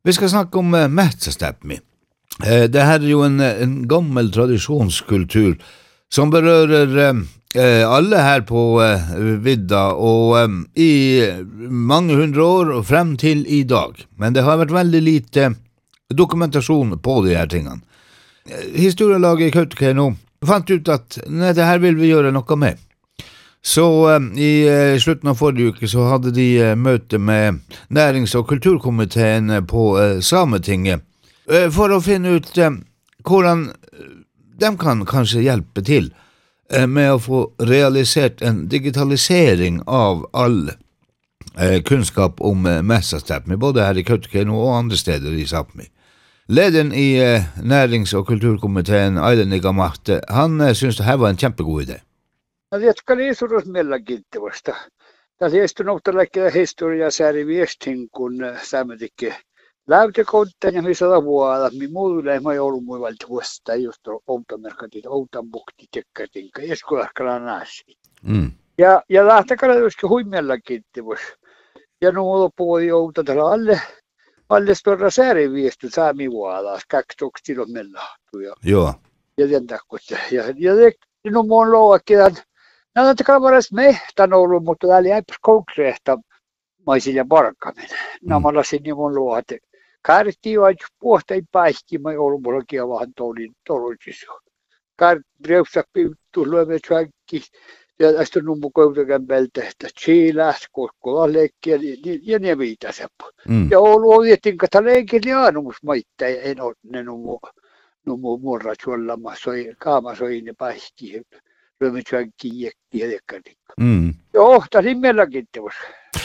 Vi ska snacka om Metsästäpmi. Det här är ju en gammal traditionskultur som berör alla här på vidda och i många hundra år och fram till idag. Men det har varit väldigt lite dokumentation på de här tingen. Historielaget i Kautokeino fann ut att nej, det här vill vi göra något med. Så i slutet av förra veckan så hade de möte med närings- och kulturkommittén på Sametinget för att finna ut hur de kan kanske hjälpa till med att få realiserat en digitalisering av all kunskap om Metsästäpmi, både här i Kautokeino och andra städer i Sápmi. Ledaren i närings- och kulturkommittén, Aiden Igamahte, han syns det här var en jättegod idé. Jotka niin suurus mielenkiintoista. Tässä on ollut tällainen historia sääri viestin, kun saammetikin läytekoutteen ja missä vuonna, mi muille ei ole ollut muivalta vuosta, just outomerkatit, outanbukti, tekkatinka, eskuahkala nasi. Ja lähtekään joskin hui mielenkiintoista. Ja nuo puhui outa tällä alle storra sääri viestin saami vuonna, 2 kilometriä. Joo. Ja den takia. Ja det no mun luokkiin. Näitä kalvaras mehtän ollut, mutta täällä ei konkreetta maisin ja parkkamin. Nämä lasin niin mun luot. Kärti on puhtei päihki, mä ollut mullakin vähän tolujissa. Kärti piuttu lyömme tjäkki. Ja tästä nummu koutakan peltehtä. Chiiläs, koskula leikkiä ja ne viitaseppu. Ja ollut oviettiin, että leikin jaanumus maittaa. En ole ne nummu murra suollama kaama soi ne päihki. Römmitjänkin jäkkiä. Joo, tässä on mielenkiintoista.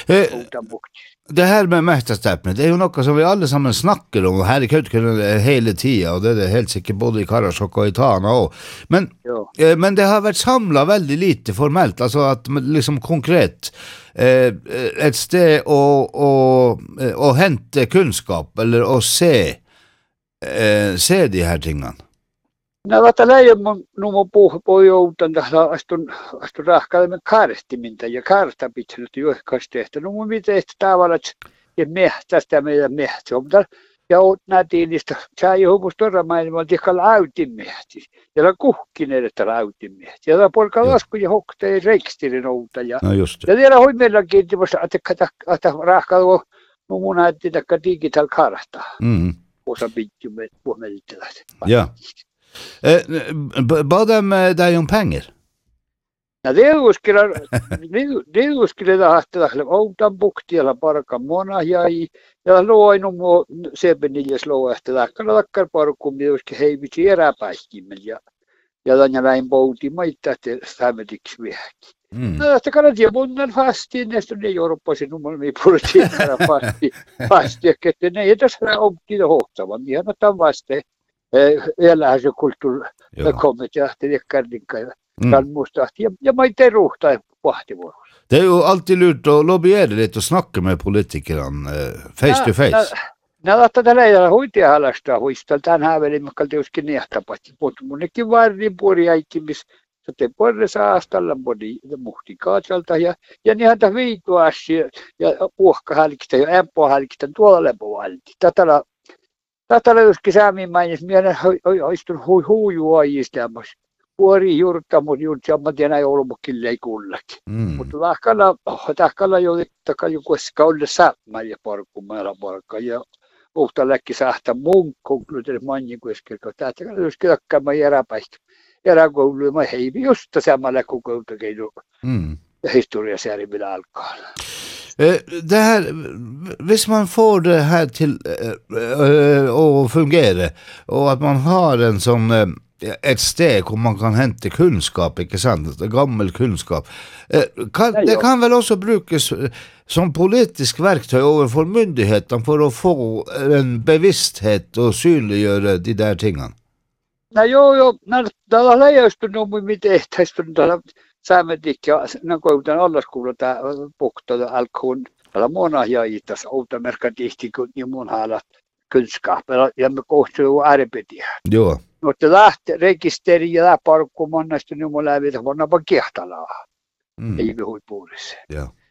Det här med Metsästäpmi, det är ju något som vi allesammans snackar om här i Kautokeino hela tiden, och det är helt säkert både i Karasjok och i Tana också. Men det har varit samlat väldigt lite formellt, alltså att liksom konkret ett steg och hämta kunskap eller att se de här tingen. Nämä läjämän nummo puhui joutan tähän astun rahkailemaan karstiminta ja karsta pitää johkasta tehtä. No mun miten tavallaan ja mehtästä meidän mehtä. Ja oot nätiin niistä saa johon torra maailman tikalla autin mehti. Ja la kuhkin että autin mehti. Ja la polka lasku ja hoktei reikstirin outa ja. No just. Ja vielä hoimella kiintimässä että rahkailu no mun näytti takka digital karsta. Osa pitjumme puhumelitteläs. Ja. Bad de dig om pengar? Ja det skulle lähteä outan buktialla parkan mona ja loinu mo sebenilles lo että lakkar parkku myöskin heivisi eräpäiskimmel ja dan läin pouti maittaa että saametiks viehki. Tästä kannattaa munnan fastiin näistä ne Eurooppaisen numman mi politiikkaa fasti että ne ei tässä opti hohtavan ihan otan vaste. Elää se kulttuuri kommit ja teekkarninka ja musta ja mä ei ruhta vahtivuorossa. Det är ju alltid lurt att lobbyera lite och snacka med politikerna face to face. Näitä tällä ei hoitia halasta hoista tänään väliin mä kalti uskin nehtapatti mutta munnekin varrin puoliaikimis sote porre saastalla bodi muhti kaatsalta ja niinhän tämä viituassi ja puhkahalkista ja ämpöhalkista tuolla lepovalti. Tätä joskin saamin mainis, minä istun huijuajistamassa. Puori juurta, mutta juurta ei ollut killei kullakin. Mutta tahkalla jo joku kaulle saamaan ja parkkumäärä parkka. Ja uhta läkki saahta mun konkluutelle mannin kueskelko. Tätä joskin takkaamaan eräpäistä. Eräkouluja mä heivi just samalla kuin Kautokeino. Ja historiasääri vielä alkaa. Det här, hvis man får det här till att fungera och att man har en sån ett steg där man kan hämta kunskap, inte sant? Gammal kunskap. Det kan väl också brukas som politisk verktyg överför myndigheten för att få en bevissthet och synliggöra de där tingen. Nej, jo, när det läjästö nog miten tästä Saametikka, näköjään allaskoulu tämä pukta alkuun. Tällä mona hiaitas outomerkatihti kun mun halat kunskapella ja me kohtuu arbetiä. Joo. Mutta lähti rekisteri ja parkku monnasta nyt mun lävitä vonnapa kehtalaa. Ei me huipuudessa. Joo.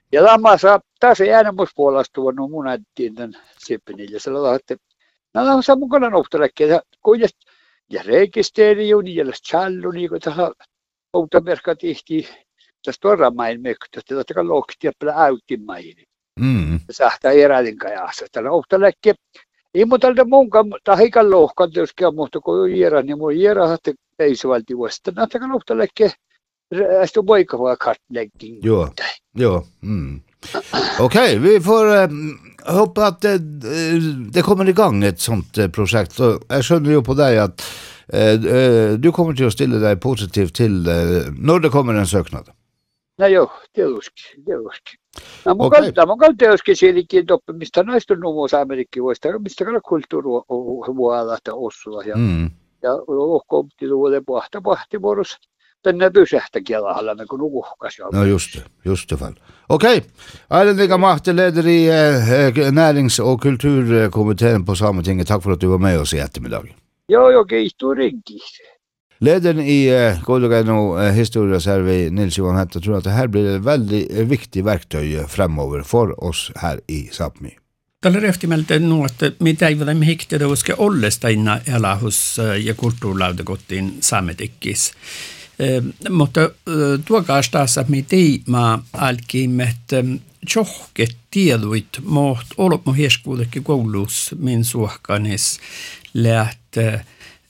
Ja lamassa taas ei äänemuspuolestua no mun äittiin tämän Seppinille. Se laittaa, että nämä on mukana nohtalekkeen. Ja rekisteeriun ja challu niin kuin tähän automerkka tehtiin. Tässä torramain mektä, että tätä lohtia pelä äyttimain. Sähtää eräiden kajassa. Tällä nohtalekkeen. Ei mun tältä munkaan, tai hikan lohkan, jos käy muuta kuin jierä, niin mun jierä, että ei se valti vuosta. Näyttäkö nohtalekkeen. Ästå boikavaa kartläggning. Ja. Okej, vi får hoppa att det kommer igång ett sånt projekt. Och jag skönner ju på dig att du kommer till att ställa dig positivt till när det kommer en söknad. Nej, jo, det är usk. Mä kalta uskin sielikin toppe, mistä naistun nuumuus Amerikkivuista, mistä kalla kulttuuru on vuolata Osloa. Ja ohkoomti tuolle pahtivuorossa. Tänne pysähtäkin alhaalla, kun uhkas. No just det fall. Okej, Erlend Mahte, leder i närings- och kulturkommittén på Sametinget. Tack för att du var med oss i eftermiddag. Jo, kiitos ringis. Ledaren i Gårdagen och historieservi Nils-Johan Hette tror att det här blir ett väldigt viktigt verktyg framöver för oss här i Sápmi. Tällä rehtimeltä nuotta, mitä ei ole hiktiä uske ollestaina elahus ja kulttuurlautakotiin Saametikkis. Mutta tuokaas taas, mitä mä alkimme, että tjohket tieduit moht olemme hieskuudekin koulussa min suhkanis läht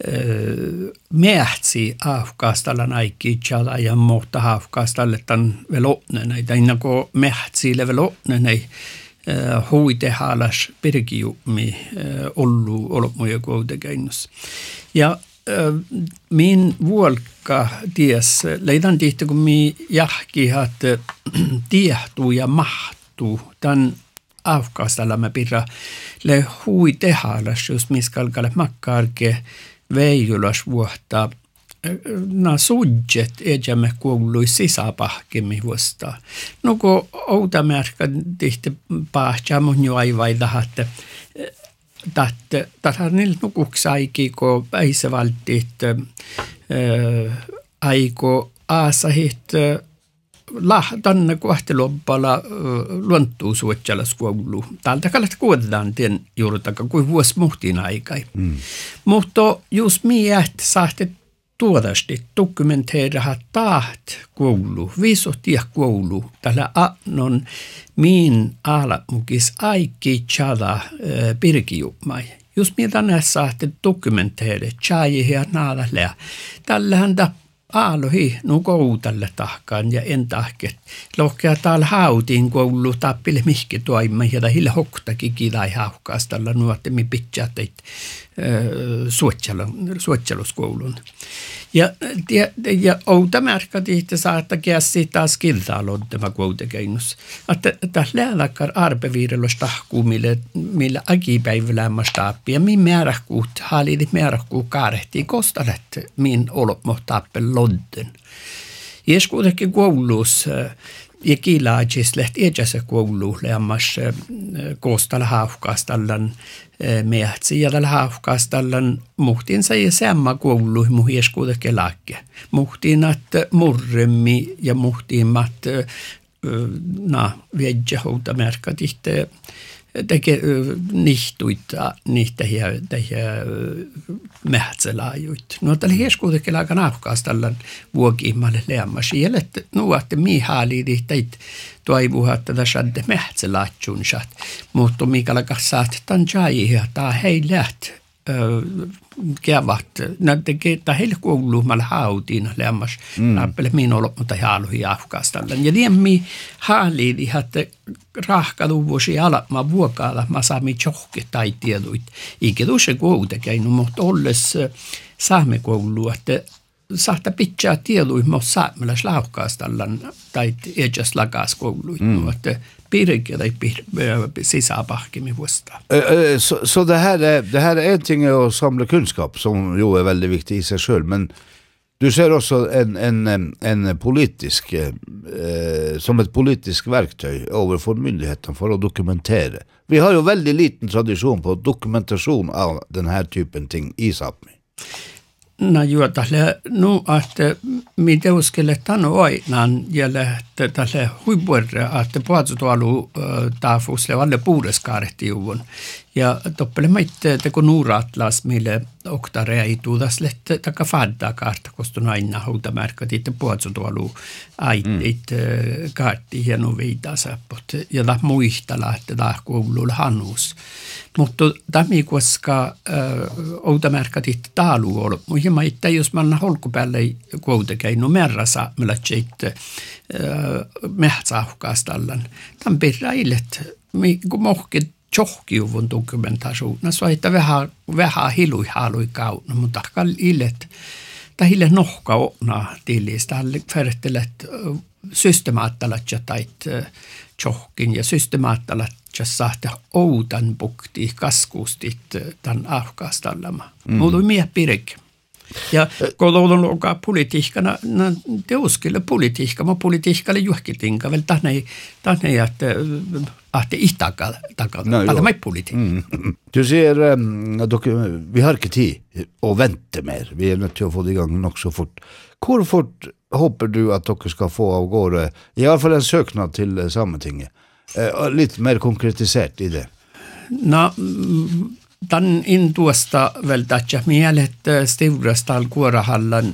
mähtsi afkastalla naikkiitsalla ja mohta afkastalle tämän velotnenei, tai innako mähtsille velotnenei huitehalas pirkiummi ollu olemme kuitenkin. Ja min vuolka ties, leidan tihti kun mi jahkihat tiehtuu ja mahtuu, tämän afkastalla mä pirra le huitehalas, just miskalkalle makkaarke veijulas vuotta na sudjet ejamme kuului sisäpahkemi vuosta. No kun outamärkä tihti pahtja mun jo aivaida, että tätä niillä nukuksaikin, kun päisävaltit aiko aasahit tänne kohteloppala luontuu suotsalas koulu. Täältä kallat kuotetaan tien juurtaka kuin vuosi muhtiin aikai. Mutta jos miet saatte tuodasti dokumenteeraha taht koulu, viisohtia koulu, tällä annon min alamukis aikki tjada pirkijummai. Jos mitä näissä saatte dokumenteere, tjaajihin ja naalalle, tällähän alohi no koutalle tahkaan ja en tahket. Lohkea täällä hautiin koulu tappille mihki toimme ja hillä hoktakin kidai haukaastalla nuottemi pitää teit suotsaluskoulun. Ja outa märkä tihti saattaa käsiä taas kiltaalodtema kuitenkin. Että lähdakar arbeviirelos tahkuu, millä agipäivälämmäs taappi ja min määrähkuut, halidit määrähkuut kaarehtii kostalet min olopmoh tappel lodden. Jes kuitenkin kouluus ja kilaajis lehti ejäsä kouluun lämmäs kostalla haufkaastallan mehtsi ja tällä haufkaastallan muhtiin sai samma koulu muhi jes kuitenkin laakke. Muhtiin että murremmi ja muhtiin mat viedjä houta märkä tihti teke nihtuita niitä mähtselaajuit. No tällä hieskuutekin aika nahkaastallan vuokimmalle lämmäs. Jäljet nuotte mihaali teit toivuha, että tässä on mähtselaajunsat. Mutta mikällä saat tämän jääjiä, tämä hei läht kevat. Tämä heille kouluumalla hautiin lämmäs. Rappele min olo, mutta haaluhi afkaastallan. Ja tiemmi haaliin, että rahkaluvuosi alapma vuokaalla mä saamme tjohke tai tieduit. Eikä tuossa kuitenkin, mutta olles saamme koulua, että saattaa pitää tieduit, mutta saammelas lauhkaastallan tai edes lakas kouluit. Että pirke tai sisäpahkemi vuosta. Så det här är en ting att samla kunskap som ju är väldigt viktigt i sig själv, men du ser också en politisk som ett politiskt verktyg överför myndigheten för att dokumentera. Vi har ju väldigt liten tradition på dokumentation av den här typen ting i Sápmi. juotalle että mitä uskelle tano aina jälle tälle huipuerre että puhutsutualu taafusle alle puudeskaarettiuvun ja toppele maitte teko nuuratlas mille oktarea ei tuudas lette taka fadda kaarta kostun aina houtamärkät itse puhutsutualu aitit kaartti hieno viitasappot ja ta muistala että ta koululla hanus mutta tämä koska houtamärkät itse taalu ollut ja maitte jos manna holkupäälle kuitenkin merrasa millä tjeitte mehtsähkaastallan tämän perräilet kun mohkit tjohkiuvun dokumentationen så että vähän hilui kauna mutta illet tai hille nohka ona tilistä färtelet systemaattelat tait tjohkin ja systemaattelat sahte outan bukti kaskustit tämän ahkaastallama muutui mie pirek ja koulun luokaa politiikkana teoskille politiikka politiikalle juhkitinka väl tänne att ihtaka alla mig politik. Du ser vi har inte tid att vänta mer. Vi är nødt til å få det igång nog så fort. Hvor fort hopper du at dere skal få av gårde i alla fall en søknad til Sametinget? Litt mer konkretisert i det. Tämän intuosta välttämättä mielet stivrastal kuorahallan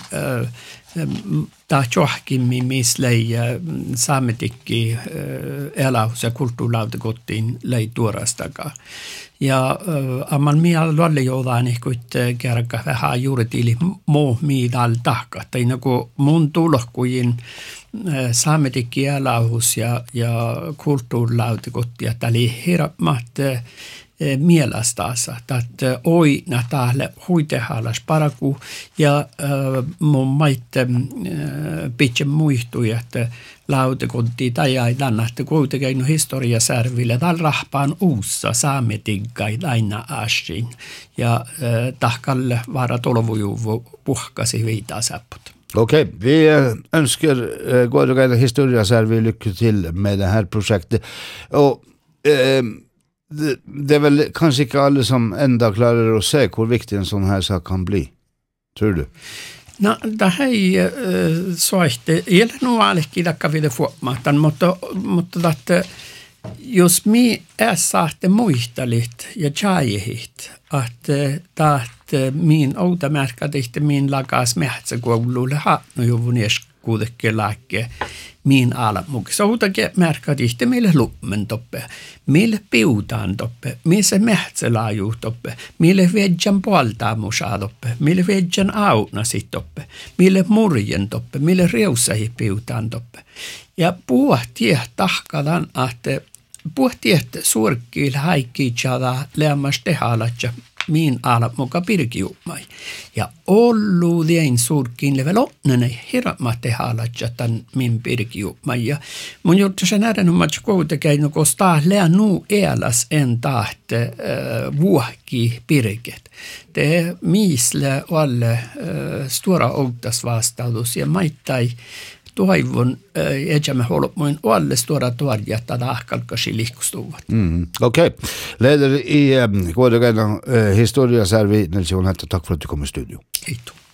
tämä johkimmi mislei saametikki elähus ja kulttuurlautakotiin lei tuorastakaan. Ja amman miel lolle jotain ihkuit kerka vähän juuretili muu miidal tahka. Tai kun mun tulohkuin saametikki elähus ja kulttuurlautakotia täli hirmat mielestänsä, että oina täällä huitehallas paraku ja mun maitte pitkä muistui, että lautakunti tai aina, että kuitenkin historiasärville täällä rahpaan uussa saametinkai aina asin ja tahkalle vara tolvujuvu puhkasi viitasäpput. Okej, vi önskar Gårdagen historiasärvi lycka till med det här projektet. Och det är väl kanske inte alla som ända klarar att se hur viktig en sån här sak kan bli. Tror du? No, det här är så att det är nog alltid att vi det får maten, mutta että jos mi är saatte muistalit ja tjäjihit, että min outamärkat ihte min lakas mähtsäkoululle haatnu juvun kuitenkin lääkke min alamukissa. Outakin märkat ihte meille lummen toppe, meille piutaan toppe, missä mähtsälaaju toppe, meille vedjan puoltaamusaa toppe, meille vedjan aunasit toppe, meille murjen toppe, meille reusahi piutaan toppe. Ja puhtieh tahkadan, että puhtieh suorkkiil haikkiitsada leammas tehalatja min ala muka pirkiumai. Ja ollu dien surkin level onnene hirma tehalatja tämän min pirkiumai. Ja mun juttu sen äärenommat kuitenkin, kostaa lea nuu eläs en tahte vuohki pirket. Te miisle alle stora outas vastaudus ja maittai toivon, että me haluamme alle stora tuorjata tahkalkasi liikustuvat. Okej. Leder i Gårdagen historiasärvi, Nils Johan Hette, tack för att du kom i studio. Hej då.